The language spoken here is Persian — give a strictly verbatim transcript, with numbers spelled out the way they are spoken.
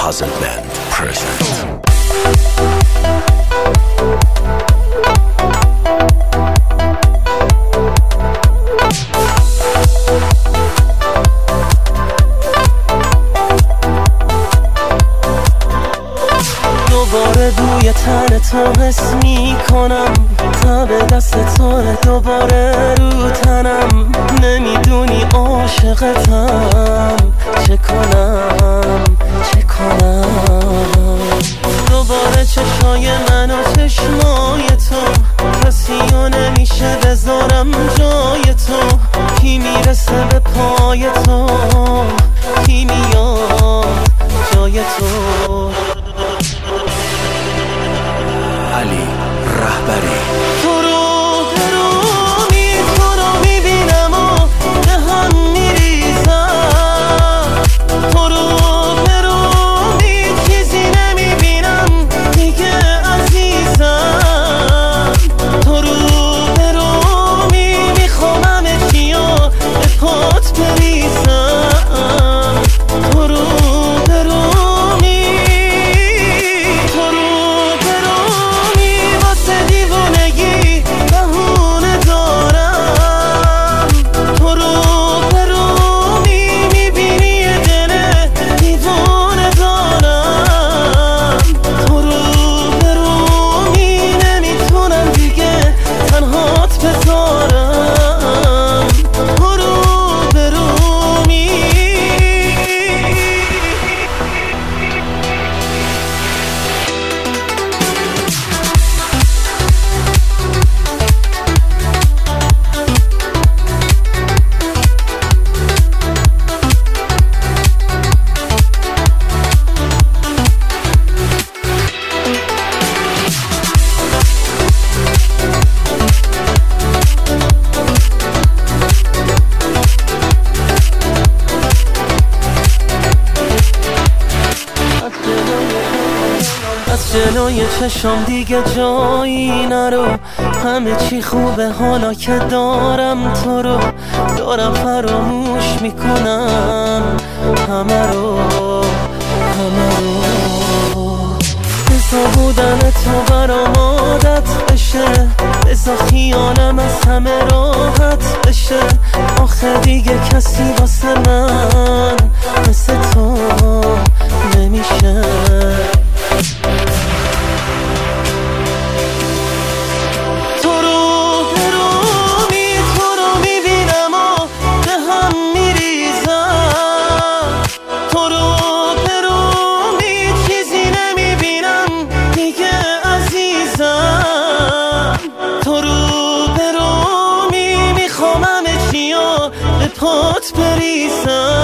Puzzle Band present. دوباره بوی تن تو حس می کنم، تب دست تو دوباره رو تنم. نمیدونی عاشقتم، چه کنم چه کنم. دوباره چشای من و چشمای تو، کسی رو نمیشه بذارم جای تو. کی میرسه به پای تو، کی میاد جای تو. علی رهبری. تو رو به رو می تو رو میبینم و به هم میریزم. تو رو به رو می چیزی نمیبینم دیگه عزیزم. تو رو به رو می میخوام همه چی و به پات بریزم. تو رو به رو جلوی چشم دیگه جایی نرو. همه چی خوبه حالا که دارم تو رو. دارم فراموش میکنم همه رو همه رو. بزا بودن تو برام عادت بشه، بزا خیالم از همه راحت بشه. آخه دیگه کسی واسه من مثل تو نمیشه. پات بریزم.